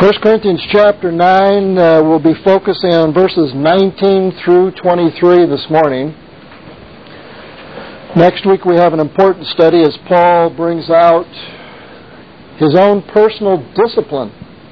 1 Corinthians chapter 9, we'll be focusing on verses 19 through 23 this morning. Next week we have an important study as Paul brings out his own personal discipline,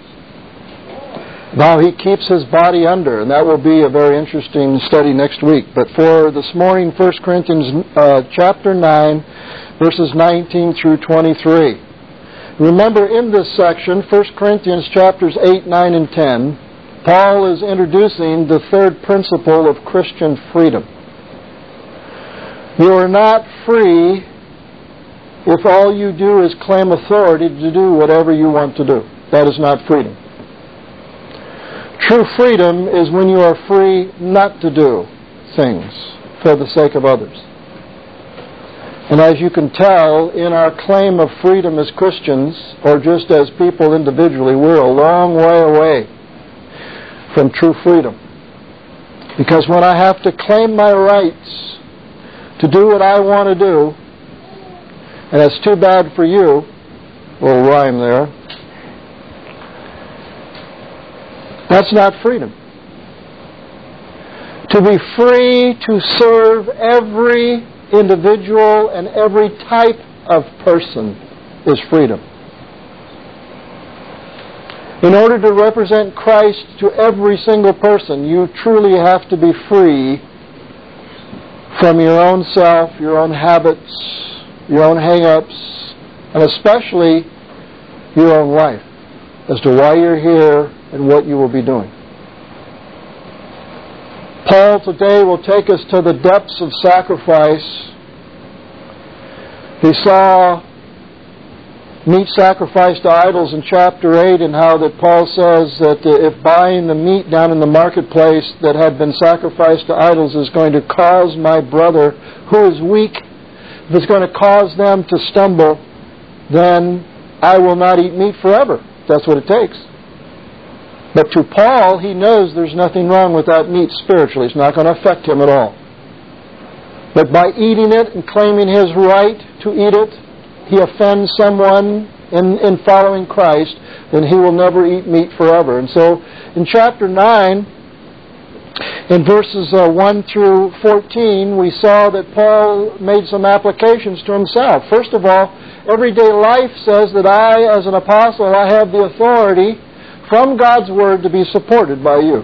how he keeps his body under, and that will be a very interesting study next week. But for this morning, 1 Corinthians chapter 9, verses 19 through 23. Remember, in this section, 1 Corinthians chapters 8, 9, and 10, Paul is introducing the third principle of Christian freedom. You are not free if all you do is claim authority to do whatever you want to do. That is not freedom. True freedom is when you are free not to do things for the sake of others. And as you can tell, in our claim of freedom as Christians, or just as people individually, we're a long way away from true freedom. Because when I have to claim my rights to do what I want to do, and it's too bad for you, a little rhyme there, that's not freedom. To be free to serve every individual and every type of person is freedom. In order to represent Christ to every single person, you truly have to be free from your own self, your own habits, your own hang-ups, and especially your own life as to why you're here and what you will be doing. Paul today will take us to the depths of sacrifice. He saw meat sacrificed to idols in chapter 8, and how that Paul says that if buying the meat down in the marketplace that had been sacrificed to idols is going to cause my brother who is weak, if it's going to cause them to stumble, then I will not eat meat forever. That's what it takes. But to Paul, he knows there's nothing wrong with that meat spiritually. It's not going to affect him at all. But by eating it and claiming his right to eat it, he offends someone in following Christ, then he will never eat meat forever. And so in chapter 9, in verses 1 through 14, we saw that Paul made some applications to himself. First of all, everyday life says that I, as an apostle, I have the authority from God's Word to be supported by you.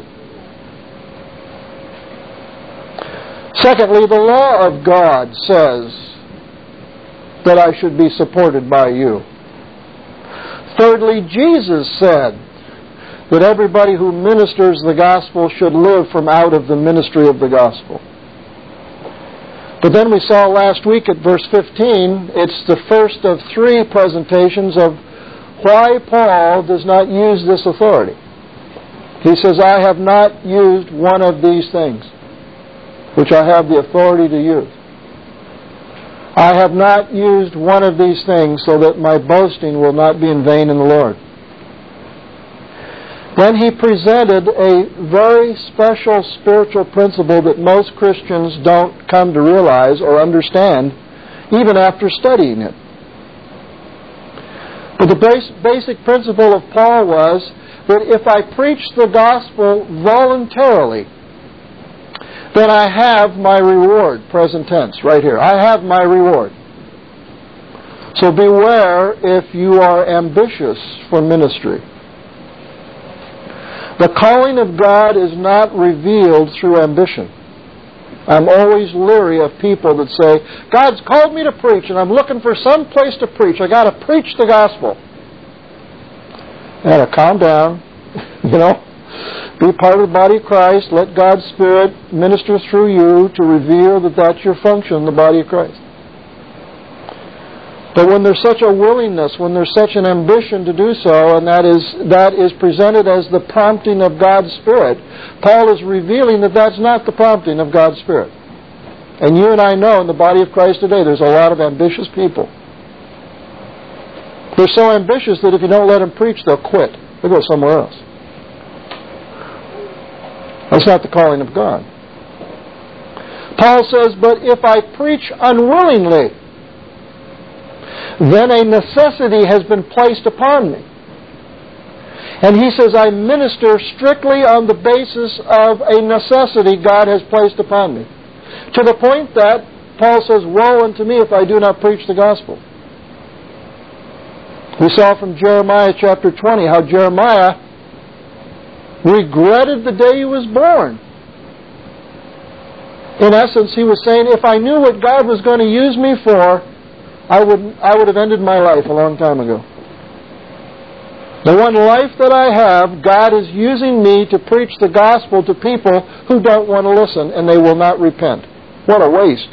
Secondly, the law of God says that I should be supported by you. Thirdly, Jesus said that everybody who ministers the gospel should live from out of the ministry of the gospel. But then we saw last week at verse 15, it's the first of three presentations of why Paul does not use this authority. He says, I have not used one of these things, which I have the authority to use. I have not used one of these things so that my boasting will not be in vain in the Lord. Then he presented a very special spiritual principle that most Christians don't come to realize or understand even after studying it. But the basic principle of Paul was that if I preach the gospel voluntarily, then I have my reward, present tense, right here. I have my reward. So beware if you are ambitious for ministry. The calling of God is not revealed through ambition. I'm always leery of people that say, God's called me to preach and I'm looking for some place to preach. I got to preach the gospel. You got to calm down, be part of the body of Christ. Let God's Spirit minister through you to reveal that that's your function in the body of Christ. But when there's such a willingness, when there's such an ambition to do so, and that is presented as the prompting of God's Spirit, Paul is revealing that that's not the prompting of God's Spirit. And you and I know in the body of Christ today there's a lot of ambitious people. They're so ambitious that if you don't let them preach, they'll quit. They'll go somewhere else. That's not the calling of God. Paul says, but if I preach unwillingly, then a necessity has been placed upon me. And he says, I minister strictly on the basis of a necessity God has placed upon me. To the point that Paul says, woe unto me if I do not preach the gospel. We saw from Jeremiah chapter 20 how Jeremiah regretted the day he was born. In essence, he was saying, if I knew what God was going to use me for, I would have ended my life a long time ago. The one life that I have, God is using me to preach the gospel to people who don't want to listen and they will not repent. What a waste.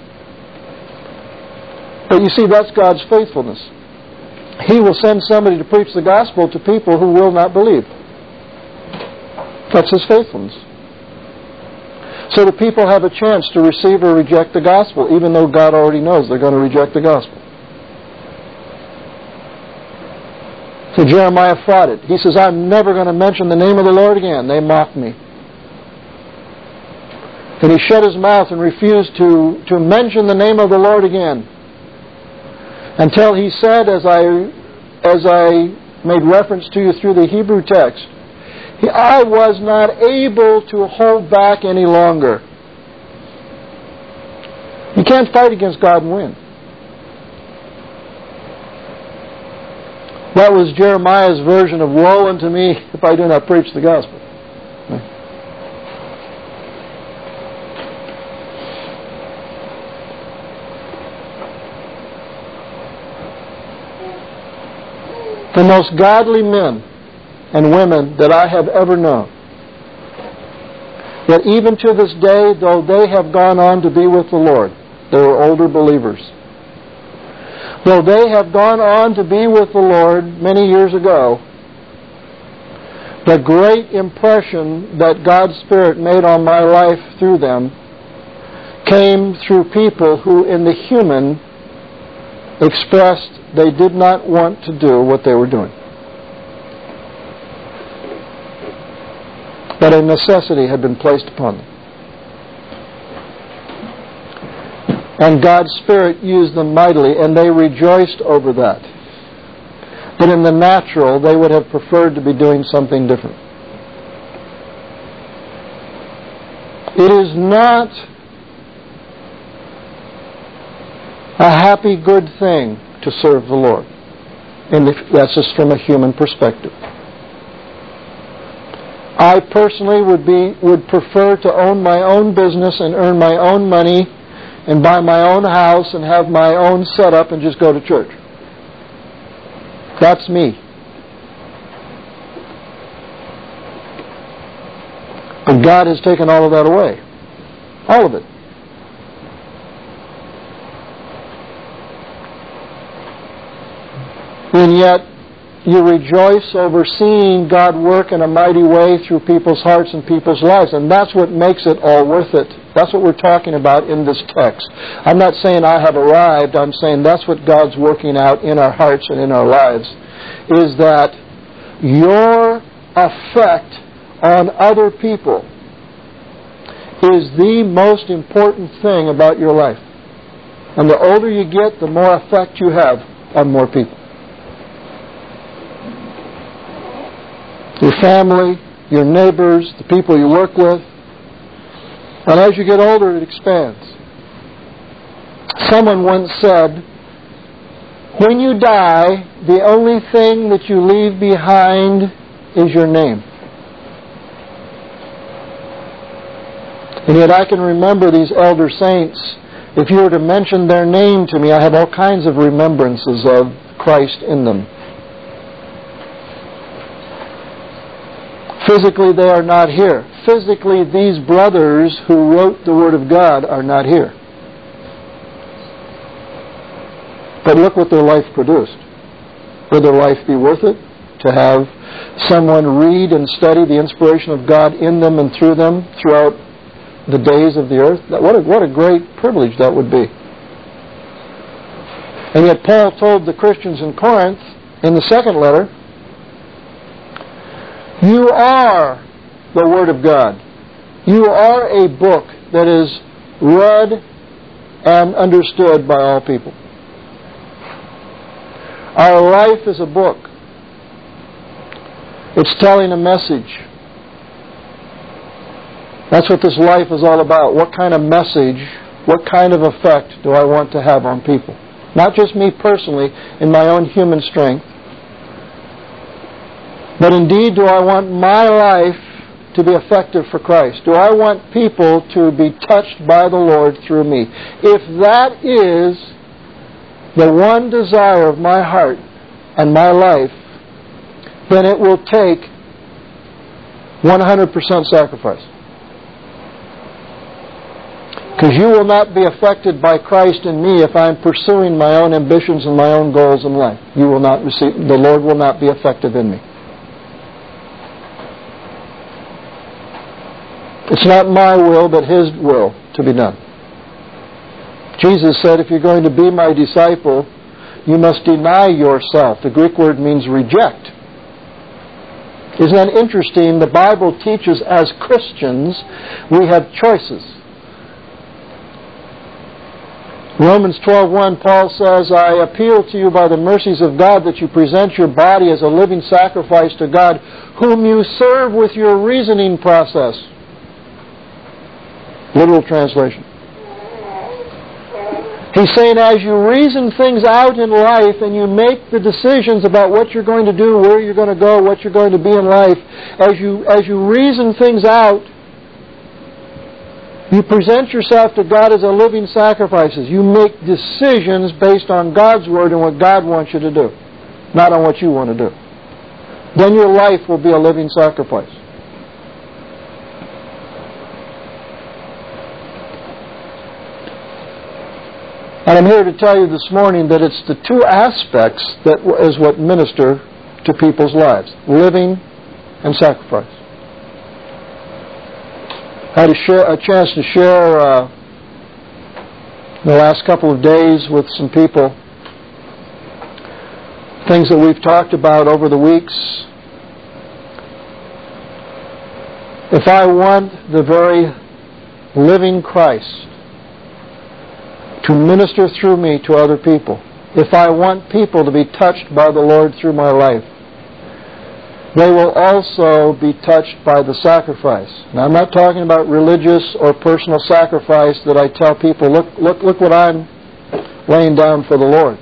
But you see, that's God's faithfulness. He will send somebody to preach the gospel to people who will not believe. That's His faithfulness. So the people have a chance to receive or reject the gospel, even though God already knows they're going to reject the gospel. So Jeremiah fought it. He says, I'm never going to mention the name of the Lord again. They mocked me. And he shut his mouth and refused to mention the name of the Lord again. Until he said, as I made reference to you through the Hebrew text, I was not able to hold back any longer. You can't fight against God and win. That was Jeremiah's version of woe unto me if I do not preach the gospel. The most godly men and women that I have ever known, that even to this day, though they have gone on to be with the Lord, they were older believers. Though they have gone on to be with the Lord many years ago, the great impression that God's Spirit made on my life through them came through people who in the human expressed they did not want to do what they were doing. But a necessity had been placed upon them. And God's Spirit used them mightily, and they rejoiced over that. But in the natural, they would have preferred to be doing something different. It is not a happy, good thing to serve the Lord. And that's just from a human perspective. I personally would prefer to own my own business and earn my own money and buy my own house and have my own setup and just go to church. That's me. But God has taken all of that away. All of it. And yet, you rejoice over seeing God work in a mighty way through people's hearts and people's lives. And that's what makes it all worth it. That's what we're talking about in this text. I'm not saying I have arrived. I'm saying that's what God's working out in our hearts and in our lives. Is that your effect on other people is the most important thing about your life. And the older you get, the more effect you have on more people. Your family, your neighbors, the people you work with. And as you get older, it expands. Someone once said, when you die, the only thing that you leave behind is your name. And yet I can remember these elder saints. If you were to mention their name to me, I have all kinds of remembrances of Christ in them. Physically, they are not here. Physically, these brothers who wrote the Word of God are not here. But look what their life produced. Would their life be worth it? To have someone read and study the inspiration of God in them and through them throughout the days of the earth? What a great privilege that would be. And yet Paul told the Christians in Corinth, in the second letter, you are the Word of God. You are a book that is read and understood by all people. Our life is a book. It's telling a message. That's what this life is all about. What kind of message, what kind of effect do I want to have on people? Not just me personally, in my own human strength, but indeed, do I want my life to be effective for Christ? Do I want people to be touched by the Lord through me? If that is the one desire of my heart and my life, then it will take 100% sacrifice. Because you will not be affected by Christ in me if I'm pursuing my own ambitions and my own goals in life. You will not receive, the Lord will not be effective in me. It's not my will, but His will to be done. Jesus said, if you're going to be my disciple, you must deny yourself. The Greek word means reject. Isn't that interesting? The Bible teaches as Christians we have choices. Romans 12:1, Paul says, I appeal to you by the mercies of God that you present your body as a living sacrifice to God, whom you serve with your reasoning process. Literal translation. He's saying as you reason things out in life and you make the decisions about what you're going to do, where you're going to go, what you're going to be in life, as you reason things out, you present yourself to God as a living sacrifice. You make decisions based on God's Word and what God wants you to do, not on what you want to do. Then your life will be a living sacrifice. And I'm here to tell you this morning that it's the two aspects that is what minister to people's lives, living and sacrifice. I had a chance to share the last couple of days with some people things that we've talked about over the weeks. If I want the very living Christ to minister through me to other people, if I want people to be touched by the Lord through my life, they will also be touched by the sacrifice. Now, I'm not talking about religious or personal sacrifice that I tell people, look what I'm laying down for the Lord.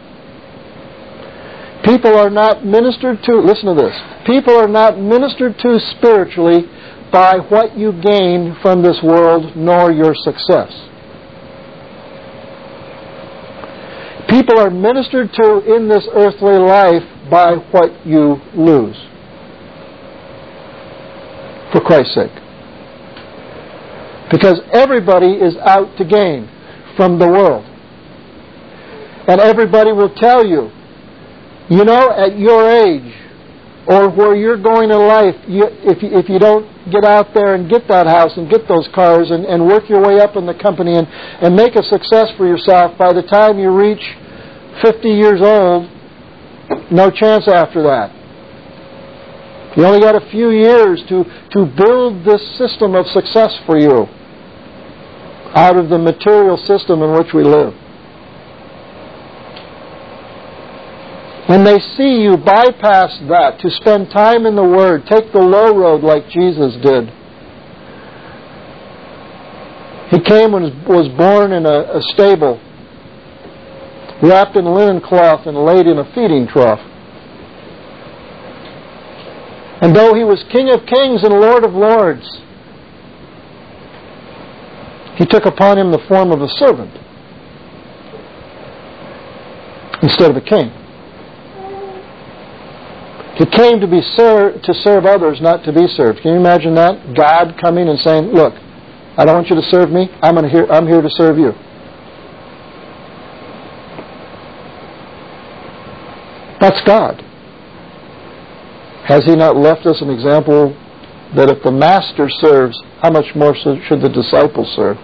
People are not ministered to, listen to this, people are not ministered to spiritually by what you gain from this world nor your success. People are ministered to in this earthly life by what you lose. For Christ's sake. Because everybody is out to gain from the world. And everybody will tell you, you know, at your age, or where you're going in life, if you don't get out there and get that house and get those cars and work your way up in the company and make a success for yourself, by the time you reach 50 years old, no chance after that. You only got a few years to build this system of success for you out of the material system in which we live. When they see you bypass that to spend time in the Word, take the low road like Jesus did. He came and was born in a stable, wrapped in linen cloth and laid in a feeding trough. And though He was King of Kings and Lord of Lords, He took upon Him the form of a servant instead of a king. He came to serve others, not to be served. Can you imagine that? God coming and saying, look, I don't want you to serve me. I'm here to serve you. That's God. Has He not left us an example that if the Master serves, how much more should the disciples serve?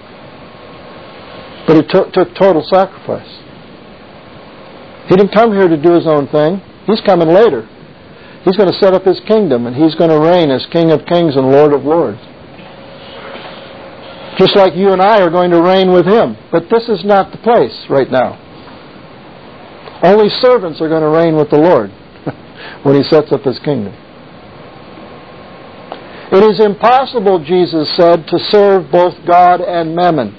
But it took total sacrifice. He didn't come here to do His own thing. He's coming later. He's going to set up His kingdom, and He's going to reign as King of Kings and Lord of Lords. Just like you and I are going to reign with Him. But this is not the place right now. Only servants are going to reign with the Lord when He sets up His kingdom. It is impossible, Jesus said, to serve both God and mammon.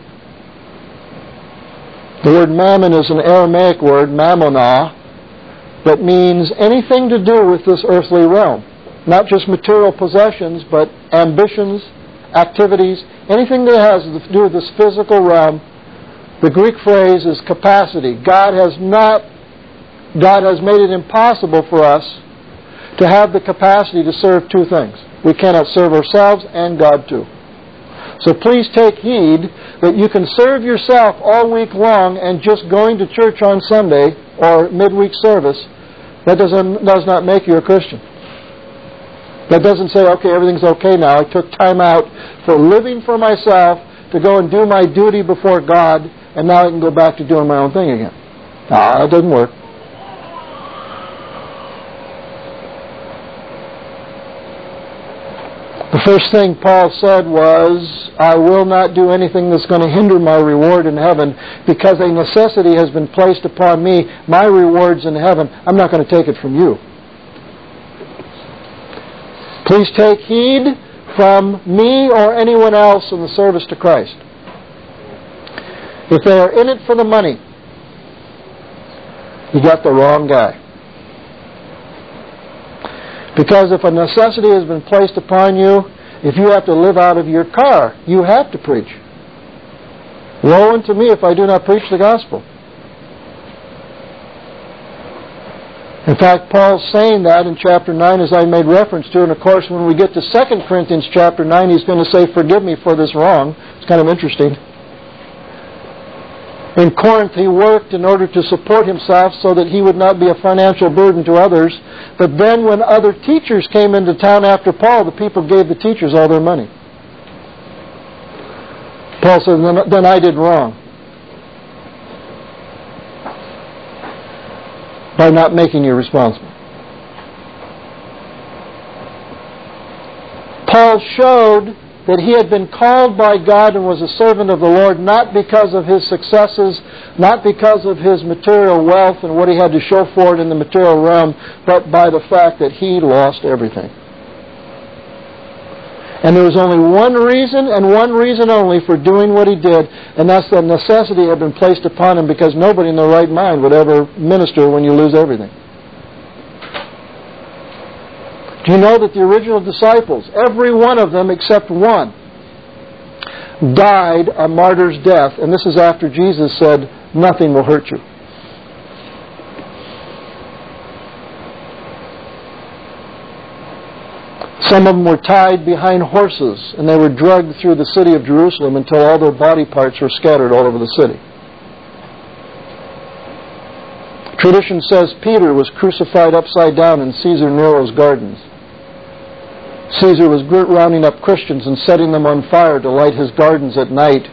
The word mammon is an Aramaic word, mammonah, that means anything to do with this earthly realm. Not just material possessions, but ambitions, activities, anything that has to do with this physical realm. The Greek phrase is capacity. God has made it impossible for us to have the capacity to serve two things. We cannot serve ourselves and God too. So please take heed that you can serve yourself all week long and just going to church on Sunday or midweek service, that does not make you a Christian. That doesn't say, okay, everything's okay now. I took time out for living for myself to go and do my duty before God, and now I can go back to doing my own thing again. No, it doesn't work. The first thing Paul said was, I will not do anything that's going to hinder my reward in heaven, because a necessity has been placed upon me. My reward's in heaven. I'm not going to take it from you. Please take heed from me or anyone else in the service to Christ. If they are in it for the money, you got the wrong guy. Because if a necessity has been placed upon you, if you have to live out of your car, you have to preach. Woe unto me if I do not preach the gospel. In fact, Paul's saying that in chapter 9, as I made reference to, and of course when we get to 2 Corinthians chapter 9, he's going to say, forgive me for this wrong. It's kind of interesting. In Corinth, he worked in order to support himself so that he would not be a financial burden to others. But then when other teachers came into town after Paul, the people gave the teachers all their money. Paul said, then I did wrong by not making you responsible. Paul showed that he had been called by God and was a servant of the Lord, not because of his successes, not because of his material wealth and what he had to show for it in the material realm, but by the fact that he lost everything. And there was only one reason, and one reason only, for doing what he did, and that's the necessity had been placed upon him, because nobody in their right mind would ever minister when you lose everything. Do you know that the original disciples, every one of them except one, died a martyr's death? And this is after Jesus said, nothing will hurt you. Some of them were tied behind horses, and they were dragged through the city of Jerusalem until all their body parts were scattered all over the city. Tradition says Peter was crucified upside down in Caesar Nero's gardens. Caesar was rounding up Christians and setting them on fire to light his gardens at night.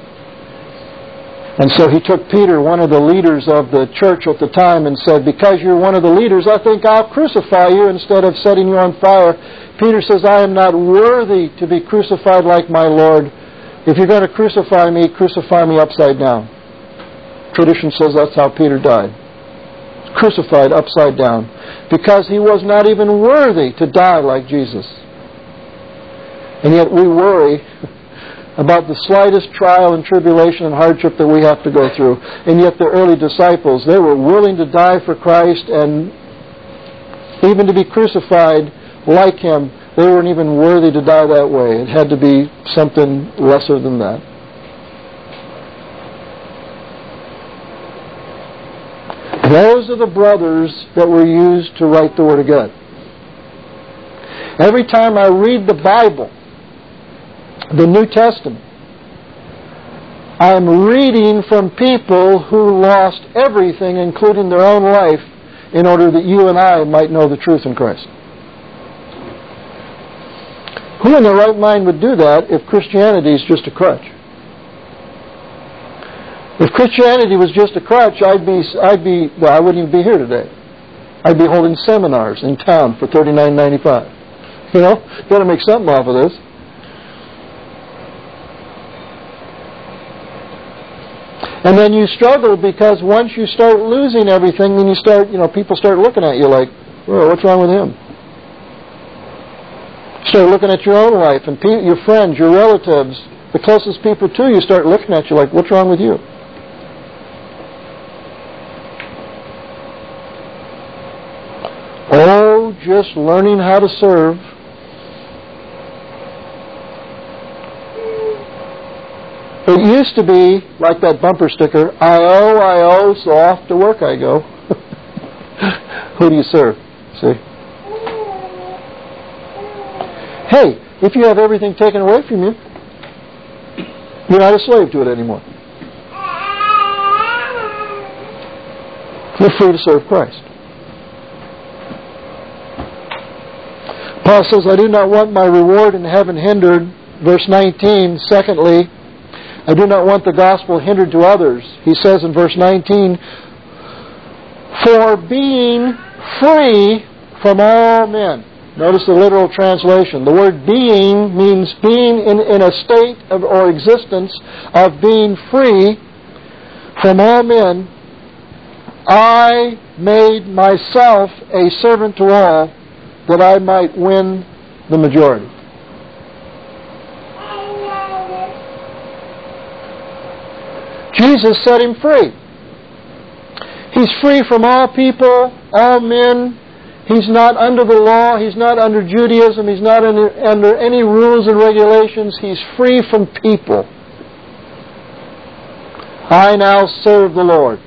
And so he took Peter, one of the leaders of the church at the time, and said, because you're one of the leaders, I think I'll crucify you instead of setting you on fire. Peter says, I am not worthy to be crucified like my Lord. If you're going to crucify me upside down. Tradition says that's how Peter died. Crucified upside down. Because he was not even worthy to die like Jesus. And yet we worry about the slightest trial and tribulation and hardship that we have to go through. And yet the early disciples, they were willing to die for Christ, and even to be crucified like him, they weren't even worthy to die that way. It had to be something lesser than that. Those are the brothers that were used to write the Word of God. Every time I read the Bible, the New Testament, I'm reading from people who lost everything, including their own life, in order that you and I might know the truth in Christ. Who in their right mind would do that if Christianity is just a crutch? If Christianity was just a crutch, I wouldn't even be here today. I'd be holding seminars in town for $39.95. You know, got to make something off of this. And then you struggle, because once you start losing everything, then people start looking at you like, well, what's wrong with him? Start looking at your own life and your friends, your relatives, the closest people to you start looking at you like, what's wrong with you? Oh, just learning how to serve. It used to be like that bumper sticker, I owe, so off to work I go. Who do you serve? See? Hey, if you have everything taken away from you, you're not a slave to it anymore. You're free to serve Christ. Paul says, I do not want my reward in heaven hindered. Verse 19, secondly, I do not want the gospel hindered to others. He says in verse 19, for being free from all men. Notice the literal translation. The word being means being in a state of or existence of being free from all men. I made myself a servant to all that I might win the majority. Jesus set him free. He's free from all people, all men. He's not under the law. He's not under Judaism. He's not under any rules and regulations. He's free from people. I now serve the Lord.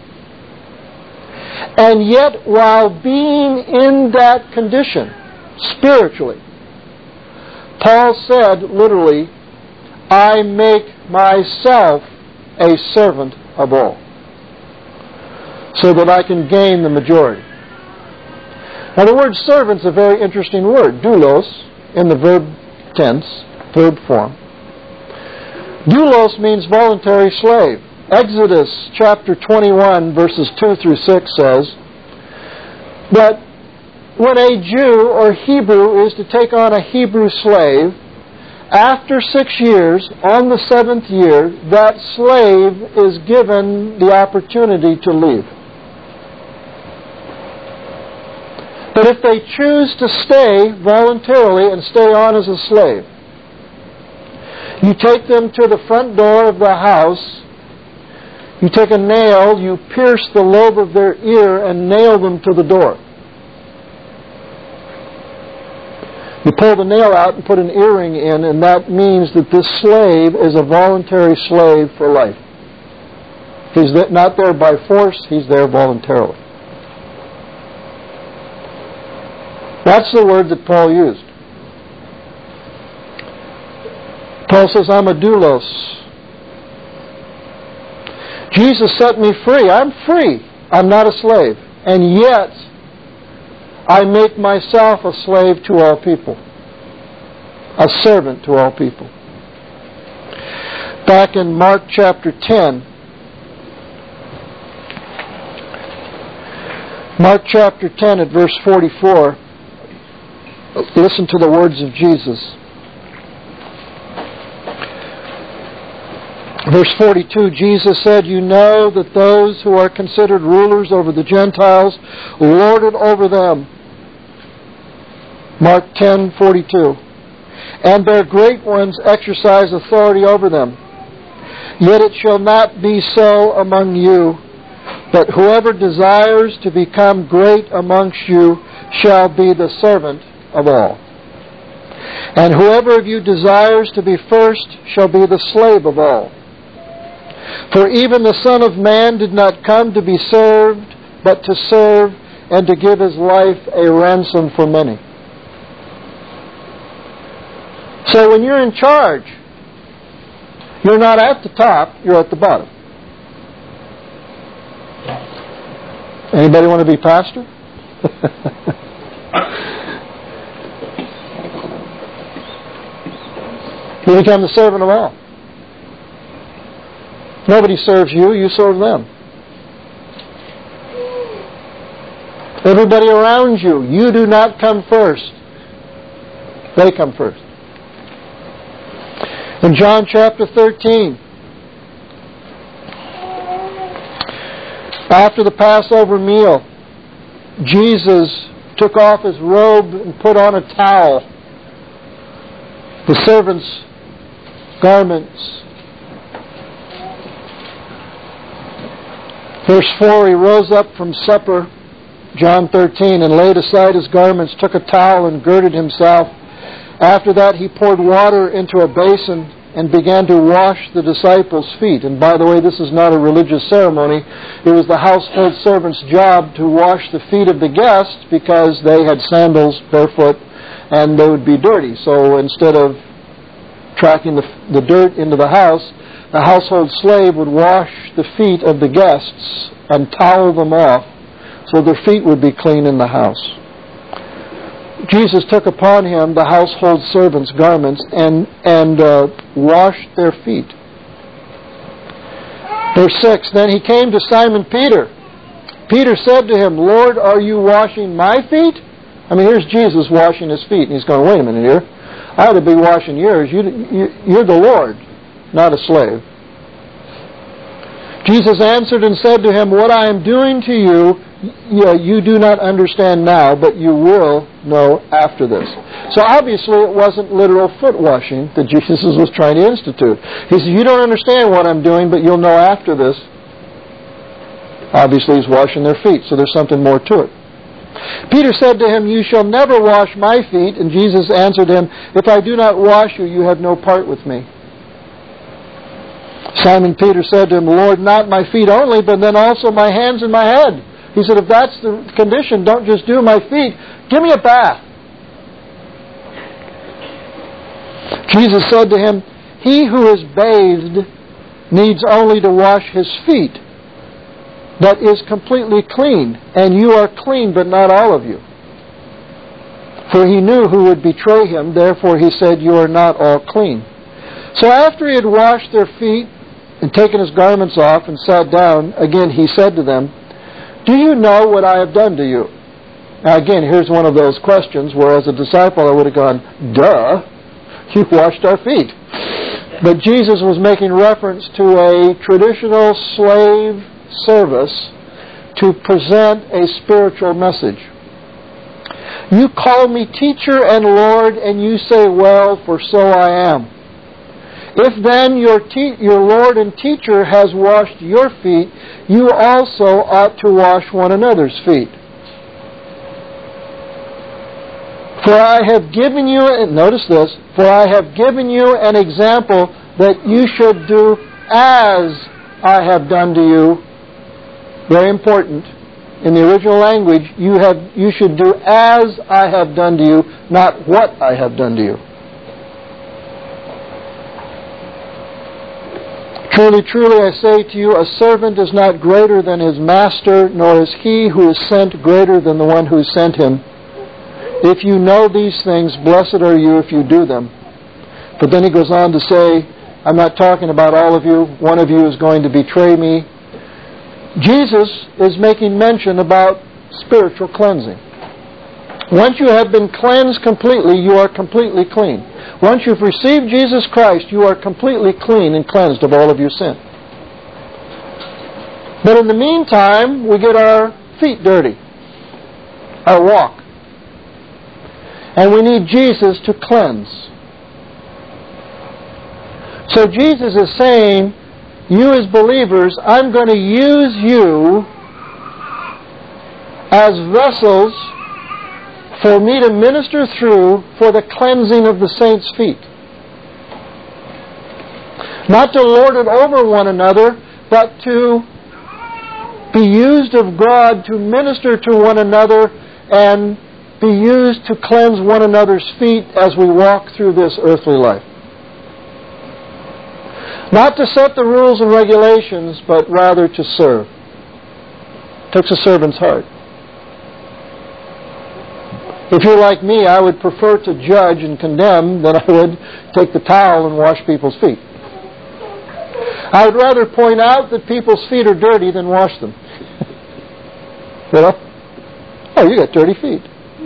And yet, while being in that condition, spiritually, Paul said, literally, I make myself a servant of all, so that I can gain the majority. Now the word servant is a very interesting word, doulos, in the verb tense, verb form. Doulos means voluntary slave. Exodus chapter 21 verses 2 through 6 says that when a Jew or Hebrew is to take on a Hebrew slave, after 6 years, on the 7th year, that slave is given the opportunity to leave. But if they choose to stay voluntarily and stay on as a slave, you take them to the front door of the house, you take a nail, you pierce the lobe of their ear and nail them to the door. You pull the nail out and put an earring in, and that means that this slave is a voluntary slave for life. He's not there by force, he's there voluntarily. That's the word that Paul used. Paul says, I'm a doulos. Jesus set me free. I'm free. I'm not a slave. And yet, I make myself a slave to all people. A servant to all people. Back in Mark chapter 10, Mark chapter 10 at verse 44, listen to the words of Jesus. Verse 42, Jesus said, you know that those who are considered rulers over the Gentiles lord it over them. Mark 10:42. And their great ones exercise authority over them. Yet it shall not be so among you, but whoever desires to become great amongst you shall be the servant of all. And whoever of you desires to be first shall be the slave of all. For even the Son of Man did not come to be served, but to serve and to give his life a ransom for many. So when you're in charge, you're not at the top, you're at the bottom. Anybody want to be pastor? You become the servant of all. Nobody serves you, you serve them. Everybody around you, you do not come first. They come first. In John chapter 13, after the Passover meal, Jesus took off his robe and put on a towel. The servant's garments. Verse 4, he rose up from supper, John 13, and laid aside his garments, took a towel and girded himself. After that he poured water into a basin and began to wash the disciples' feet. And by the way, this is not a religious ceremony. It was the household servant's job to wash the feet of the guests because they had sandals, barefoot, and they would be dirty. So instead of tracking the dirt into the house, the household slave would wash the feet of the guests and towel them off so their feet would be clean in the house. Jesus took upon him the household servant's garments and washed their feet. Verse 6, then he came to Simon Peter. Peter said to him, Lord, are you washing my feet? I mean, here's Jesus washing his feet, and he's going, wait a minute here. I ought to be washing yours. You're the Lord, not a slave. Jesus answered and said to him, what I am doing to you, you do not understand now, but you will know after this. So obviously it wasn't literal foot washing that Jesus was trying to institute. He said, you don't understand what I'm doing, but you'll know after this. Obviously he's washing their feet, so there's something more to it. Peter said to him, you shall never wash my feet. And Jesus answered him, if I do not wash you, you have no part with me. Simon Peter said to him, Lord, not my feet only, but then also my hands and my head. He said, if that's the condition, don't just do my feet. Give me a bath. Jesus said to him, he who is bathed needs only to wash his feet, but is completely clean. And you are clean, but not all of you. For he knew who would betray him. Therefore he said, you are not all clean. So after he had washed their feet and taken his garments off and sat down, again he said to them, do you know what I have done to you? Now again, here's one of those questions where as a disciple I would have gone, duh, you washed our feet. But Jesus was making reference to a traditional slave service to present a spiritual message. You call me teacher and Lord, and you say, well, for so I am. If then your Lord and teacher has washed your feet, you also ought to wash one another's feet. For I have given you, and notice this, for I have given you an example that you should do as I have done to you. Very important. In the original language, you should do as I have done to you, not what I have done to you. Truly, truly, I say to you, a servant is not greater than his master, nor is he who is sent greater than the one who sent him. If you know these things, blessed are you if you do them. But then he goes on to say, I'm not talking about all of you. One of you is going to betray me. Jesus is making mention about spiritual cleansing. Once you have been cleansed completely, you are completely clean. Once you've received Jesus Christ, you are completely clean and cleansed of all of your sin. But in the meantime, we get our feet dirty, our walk. And we need Jesus to cleanse. So Jesus is saying, you as believers, I'm going to use you as vessels for me to minister through for the cleansing of the saints' feet. Not to lord it over one another, but to be used of God to minister to one another and be used to cleanse one another's feet as we walk through this earthly life. Not to set the rules and regulations, but rather to serve. It takes a servant's heart. If you're like me, I would prefer to judge and condemn than I would take the towel and wash people's feet. I would rather point out that people's feet are dirty than wash them. You know? Oh, you got dirty feet.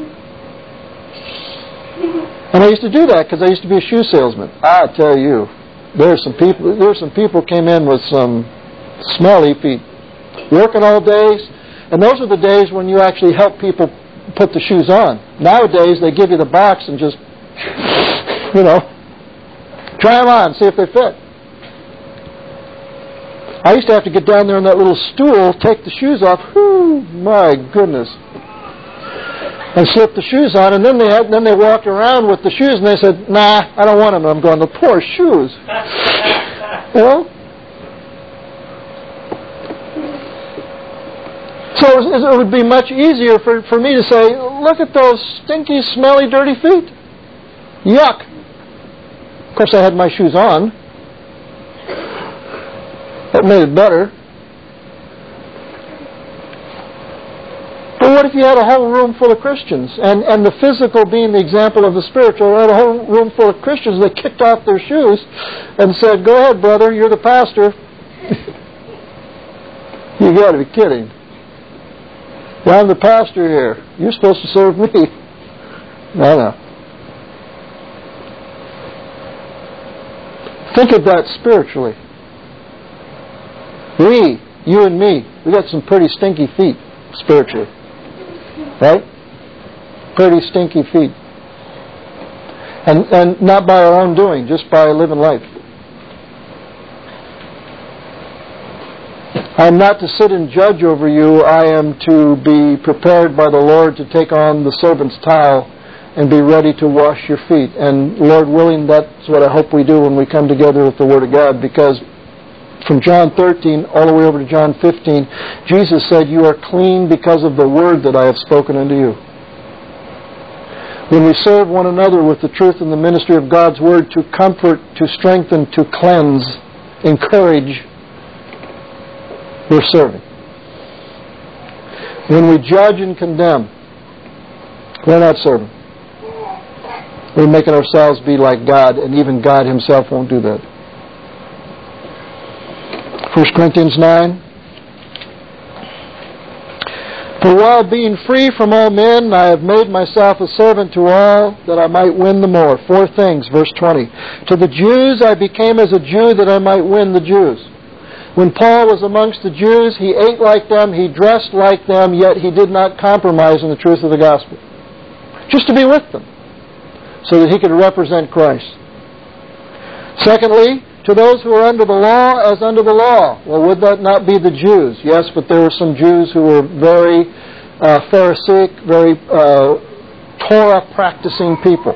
And I used to do that because I used to be a shoe salesman. I tell you, there were some people came in with some smelly feet, working all days, and those are the days when you actually help people put the shoes on. Nowadays, they give you the box and just, Try them on, see if they fit. I used to have to get down there on that little stool, take the shoes off. Whew, my goodness. And slip the shoes on, and then they walked around with the shoes, and they said, "Nah, I don't want them." And I'm going, "The poor shoes." You know? So it would be much easier for me to say, "Look at those stinky, smelly, dirty feet. Yuck." Of course, I had my shoes on. That made it better. But what if you had a whole room full of Christians, and the physical being the example of the spiritual, you had a whole room full of Christians, they kicked off their shoes and said, "Go ahead, brother, you're the pastor." You got to be kidding. "Well, I'm the pastor here. You're supposed to serve me." No. Think of that spiritually. You and me, we got some pretty stinky feet spiritually. Right? Pretty stinky feet. And not by our own doing, just by living life. I am not to sit and judge over you. I am to be prepared by the Lord to take on the servant's towel and be ready to wash your feet. And Lord willing, that's what I hope we do when we come together with the Word of God, because from John 13 all the way over to John 15, Jesus said, "You are clean because of the word that I have spoken unto you." When we serve one another with the truth and the ministry of God's Word to comfort, to strengthen, to cleanse, encourage, we're serving. When we judge and condemn, we're not serving. We're making ourselves be like God, and even God Himself won't do that. 1 Corinthians 9. "For while being free from all men, I have made myself a servant to all, that I might win the more." 4 things, verse 20. "To the Jews I became as a Jew, that I might win the Jews." When Paul was amongst the Jews, he ate like them, he dressed like them, yet he did not compromise in the truth of the gospel. Just to be with them, so that he could represent Christ. Secondly, "To those who are under the law, as under the law." Well, would that not be the Jews? Yes, but there were some Jews who were very Pharisaic, very Torah-practicing people.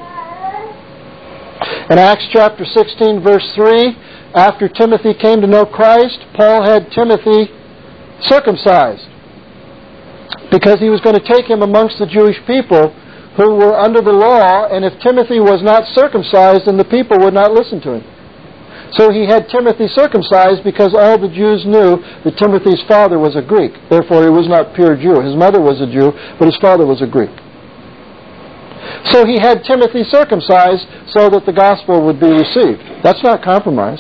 In Acts chapter 16, verse 3, after Timothy came to know Christ, Paul had Timothy circumcised, because he was going to take him amongst the Jewish people who were under the law, and if Timothy was not circumcised, then the people would not listen to him. So he had Timothy circumcised because all the Jews knew that Timothy's father was a Greek. Therefore, he was not pure Jew. His mother was a Jew, but his father was a Greek. So he had Timothy circumcised so that the gospel would be received. That's not compromise.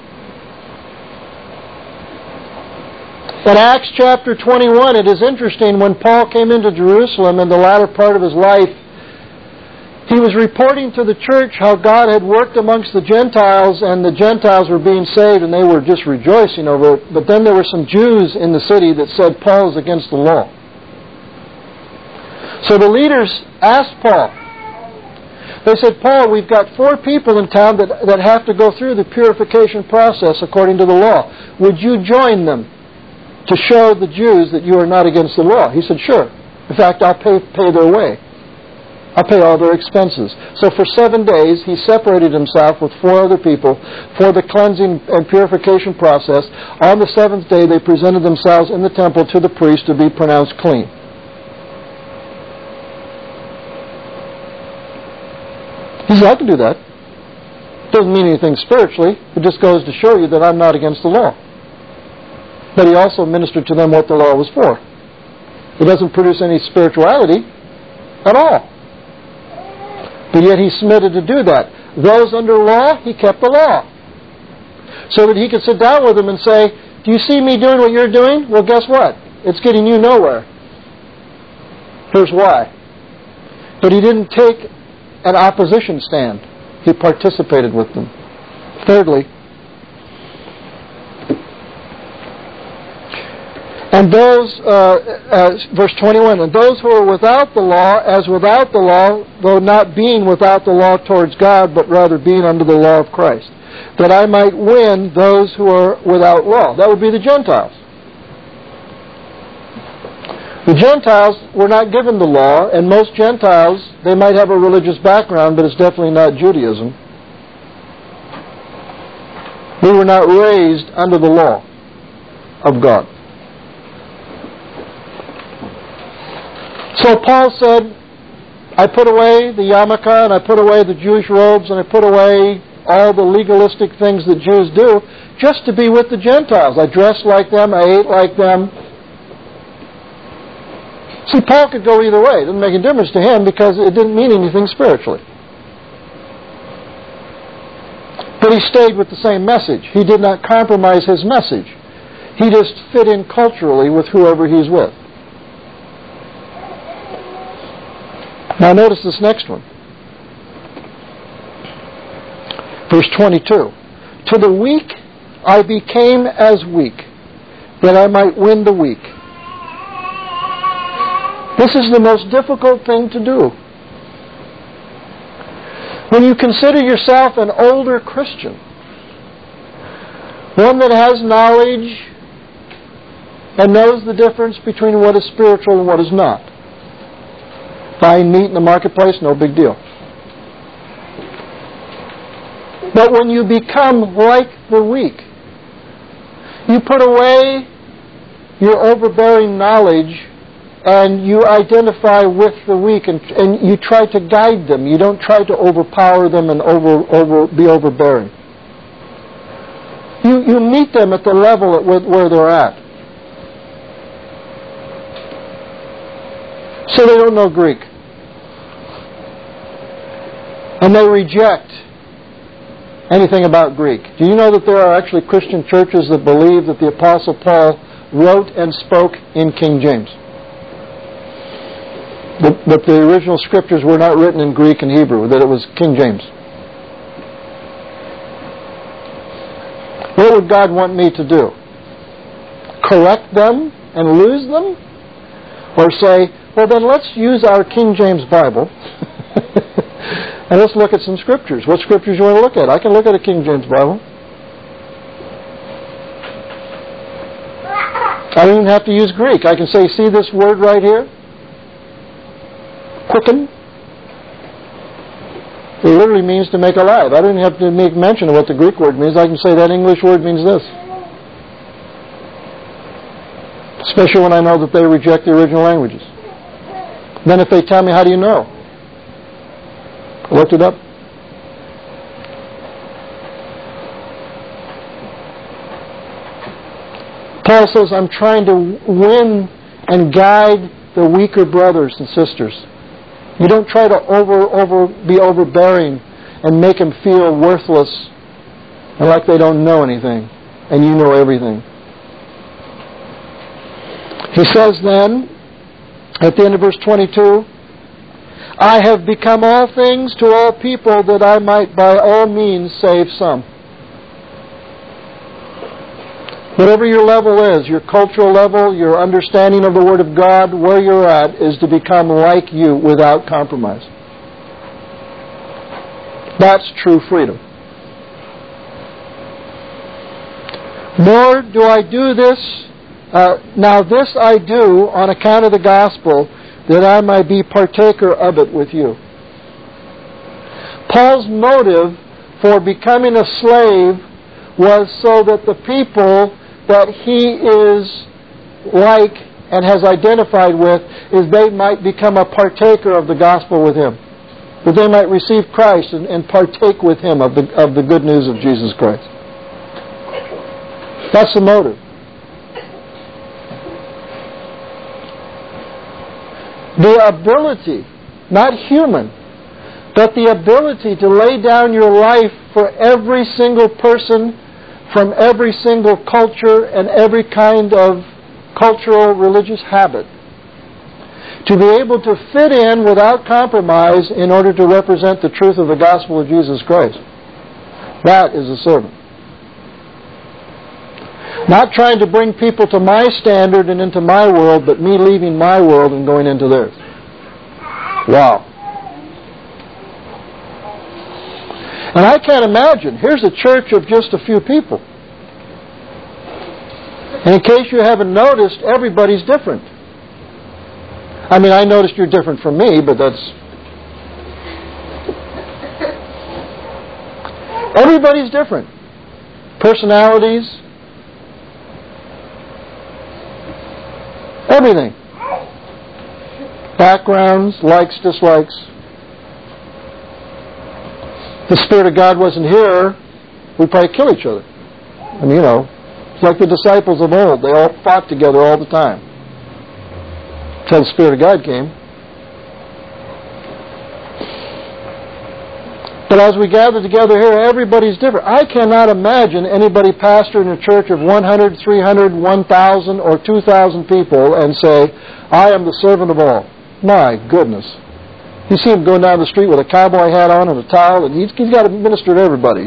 In Acts chapter 21, it is interesting, when Paul came into Jerusalem in the latter part of his life, he was reporting to the church how God had worked amongst the Gentiles, and the Gentiles were being saved, and they were just rejoicing over it. But then there were some Jews in the city that said Paul is against the law. So the leaders asked Paul. They said, "Paul, we've got 4 people in town that have to go through the purification process according to the law. Would you join them to show the Jews that you are not against the law?" He said, "Sure. In fact, I'll pay their way. I'll pay all their expenses." So for 7 days, he separated himself with 4 other people for the cleansing and purification process. On the 7th day, they presented themselves in the temple to the priest to be pronounced clean. He said, "I can do that. Doesn't mean anything spiritually. It just goes to show you that I'm not against the law." But he also ministered to them what the law was for. It doesn't produce any spirituality at all. But yet he submitted to do that. Those under law, he kept the law. So that he could sit down with them and say, "Do you see me doing what you're doing? Well, guess what? It's getting you nowhere. Here's why." But he didn't take an opposition stand. He participated with them. Thirdly, And those, verse 21, and those who are without the law, as without the law, though not being without the law towards God, but rather being under the law of Christ, that I might win those who are without law. That would be the Gentiles. The Gentiles were not given the law, and most Gentiles, they might have a religious background, but it's definitely not Judaism. We were not raised under the law of God. So Paul said, I put away the yarmulke, and I put away the Jewish robes, and I put away all the legalistic things that Jews do, just to be with the Gentiles. I dressed like them, I ate like them. See, Paul could go either way. It didn't make a difference to him because it didn't mean anything spiritually. But he stayed with the same message. He did not compromise his message. He just fit in culturally with whoever he's with. Now notice this next one. Verse 22. To the weak I became as weak, that I might win the weak. This is the most difficult thing to do. When you consider yourself an older Christian, one that has knowledge and knows the difference between what is spiritual and what is not. Buying meat in the marketplace, no big deal. But when you become like the weak, you put away your overbearing knowledge and you identify with the weak and you try to guide them. You don't try to overpower them and be overbearing. You meet them at the level where they're at. So they don't know Greek. And they reject anything about Greek. Do you know that there are actually Christian churches that believe that the Apostle Paul wrote and spoke in King James? That the original scriptures were not written in Greek and Hebrew, that it was King James. What would God want me to do? Correct them and lose them? Or say, well then let's use our King James Bible and let's look at some scriptures. What scriptures you want to look at? I can look at a King James Bible. I don't even have to use Greek. I can say, see this word right here? Quicken. It literally means to make alive. I don't even have to make mention of what the Greek word means. I can say that English word means this. Especially when I know that they reject the original languages. Then if they tell me, how do you know? I looked it up. Paul says, I'm trying to win and guide the weaker brothers and sisters. You don't try to be overbearing and make them feel worthless and like they don't know anything and you know everything. He says then, at the end of verse 22, I have become all things to all people that I might by all means save some. Whatever your level is, your cultural level, your understanding of the Word of God, where you're at is to become like you without compromise. That's true freedom. Nor do I do this, now this I do on account of the gospel, that I might be partaker of it with you. Paul's motive for becoming a slave was so that the people that he is like and has identified with, is they might become a partaker of the gospel with him. That they might receive Christ and partake with him of the good news of Jesus Christ. That's the motive. The ability, not human, but the ability to lay down your life for every single person from every single culture and every kind of cultural religious habit. To be able to fit in without compromise in order to represent the truth of the gospel of Jesus Christ. That is a servant. Not trying to bring people to my standard and into my world, but me leaving my world and going into theirs. Wow. And I can't imagine. Here's a church of just a few people. And in case you haven't noticed, everybody's different. I mean, I noticed you're different from me, but that's... Everybody's different. Personalities. Everything. Backgrounds, likes, dislikes. If the Spirit of God wasn't here, we'd probably kill each other. I mean, it's like the disciples of old. They all fought together all the time. Until the Spirit of God came. But as we gather together here, everybody's different. I cannot imagine anybody pastoring a church of 100, 300, 1,000, or 2,000 people and say, I am the servant of all. My goodness. You see him going down the street with a cowboy hat on and a towel, and he's got to minister to everybody,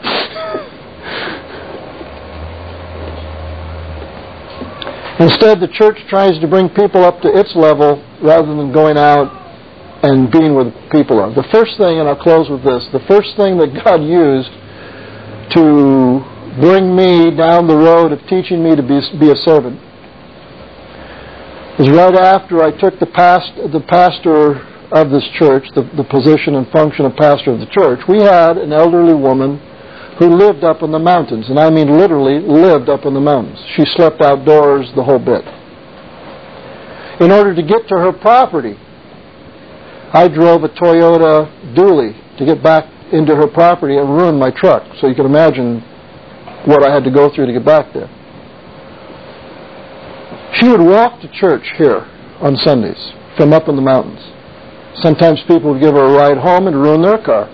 Instead, the church tries to bring people up to its level rather than going out and being where the people are. The first thing, and I'll close with this, the first thing that God used to bring me down the road of teaching me to be a servant was right after I took the pastor of this church, the position and function of pastor of the church. We had an elderly woman who lived up in the mountains, and I mean literally lived up in the mountains. She slept outdoors the whole bit. In order to get to her property, I drove a Toyota Dually to get back into her property and ruined my truck. So you can imagine what I had to go through to get back there. She would walk to church here on Sundays from up in the mountains. Sometimes people would give her a ride home and ruin their car.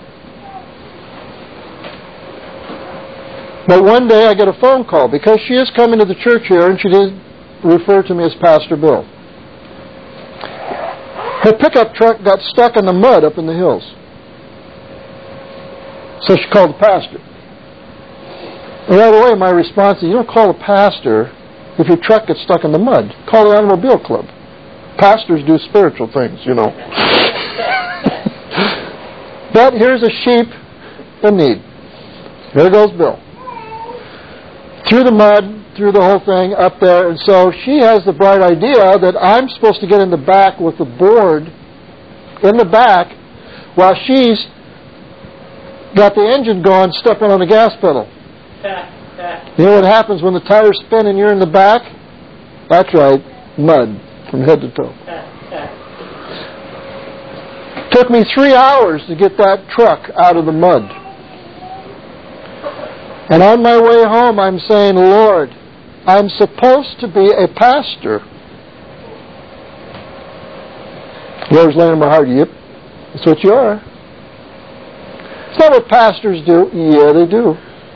But one day I get a phone call because she is coming to the church here, and she did refer to me as Pastor Bill. Her pickup truck got stuck in the mud up in the hills. So she called the pastor. And right away my response is, you don't call the pastor if your truck gets stuck in the mud. Call the automobile club. Pastors do spiritual things, But here's a sheep in need. Here goes Bill. Through the mud, through the whole thing, up there. And so she has the bright idea that I'm supposed to get in the back with the board in the back while she's got the engine going, stepping on the gas pedal. You know what happens when the tires spin and you're in the back? That's right, mud from head to toe. Took me 3 hours to get that truck out of the mud. And on my way home, I'm saying, Lord, I'm supposed to be a pastor. Lord's laying in my heart, yep, that's what you are. It's not what pastors do. Yeah, they do.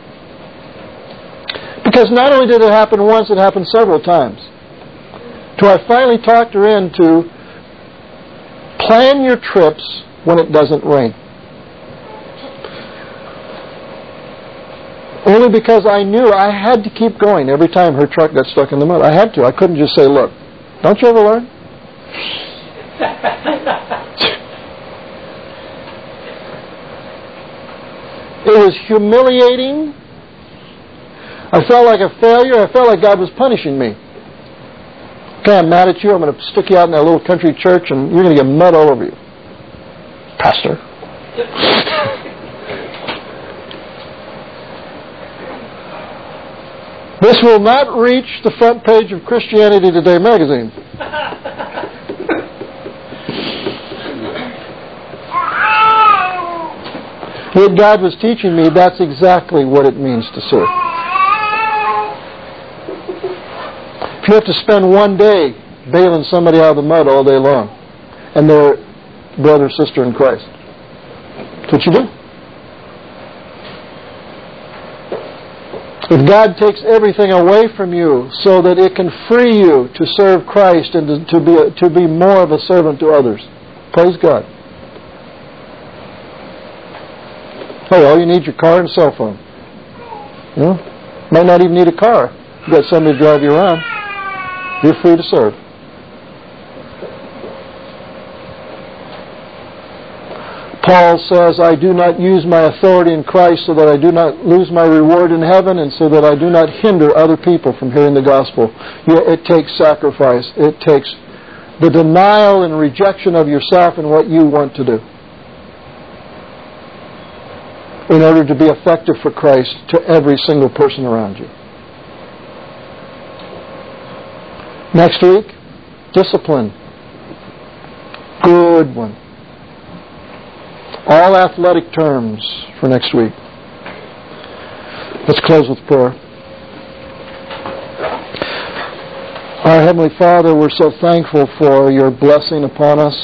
Because not only did it happen once, it happened several times. Till I finally talked her into plan your trips when it doesn't rain. Only because I knew I had to keep going every time her truck got stuck in the mud. I had to. I couldn't just say, look, don't you ever learn? It was humiliating. I felt like a failure. I felt like God was punishing me. Okay, I'm mad at you. I'm going to stick you out in that little country church and you're going to get mud all over you. Pastor. This will not reach the front page of Christianity Today magazine. What God was teaching me, that's exactly what it means to serve. If you have to spend one day bailing somebody out of the mud all day long, and they're brother or sister in Christ, that's what you do. If God takes everything away from you so that it can free you to serve Christ and to be more of a servant to others, praise God. Oh, well, you need your car and cell phone. You know? Might not even need a car. You've got somebody to drive you around. You're free to serve. Paul says, I do not use my authority in Christ so that I do not lose my reward in heaven and so that I do not hinder other people from hearing the gospel. It takes sacrifice. It takes the denial and rejection of yourself and what you want to do in order to be effective for Christ to every single person around you. Next week, discipline. Good one. All athletic terms for next week. Let's close with prayer. Our Heavenly Father, we're so thankful for your blessing upon us.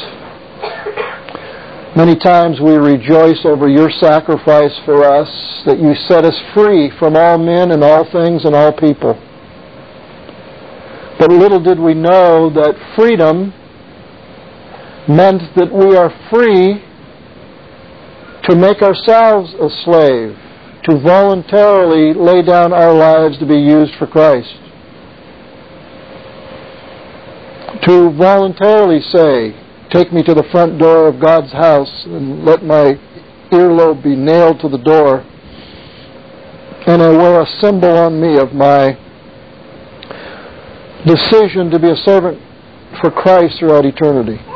Many times we rejoice over your sacrifice for us, that you set us free from all men and all things and all people. But little did we know that freedom meant that we are free to make ourselves a slave, to voluntarily lay down our lives to be used for Christ. To voluntarily say, take me to the front door of God's house and let my earlobe be nailed to the door, and I wear a symbol on me of my decision to be a servant for Christ throughout eternity.